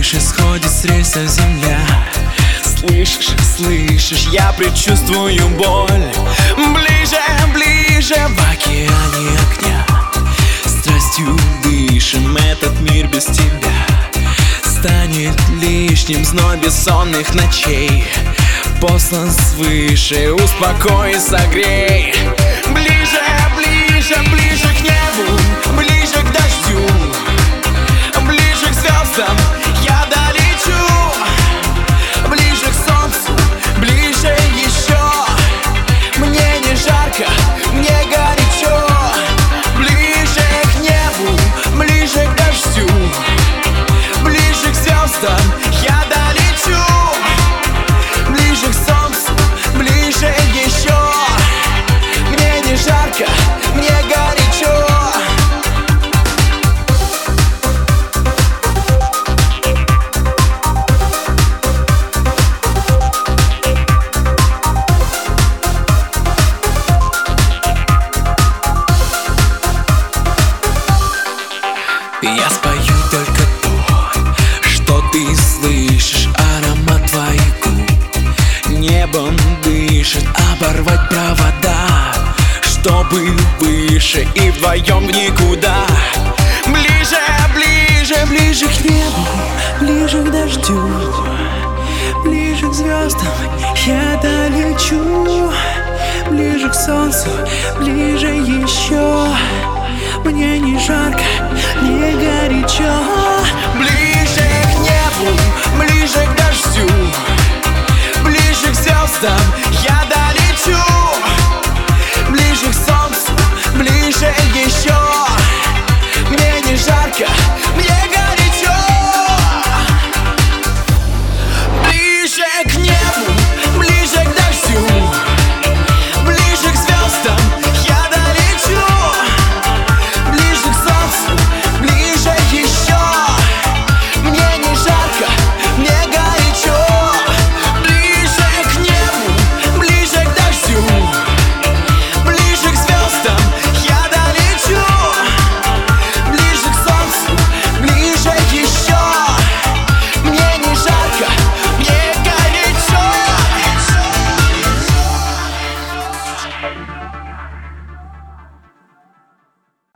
выше сходит с рельса земля. Слышишь, слышишь, я предчувствую боль. Ближе, ближе в океане огня. Страстью дышим, этот мир без тебя станет лишним, зной бессонных ночей. Послан свыше, успокой и согрей. Ближе, ближе, ближе к небу, ближе к дождю, ближе к звездам я долечу. Ближе к солнцу, ближе еще. Мне не жарко, мне горячо. Ближе к небу, ближе к дождю, ближе к звездам я долечу. Ближе к солнцу, ближе еще. Мне не жарко, мне горячо. Я спою только то, что ты слышишь. Аромат твоих губ небом дышит. Оборвать провода, чтобы выше и вдвоем в никуда. Ближе, ближе, ближе к небу, ближе к дождю, ближе к звездам я долечу. Ближе к солнцу, ближе еще. Мне не жарко, не горит.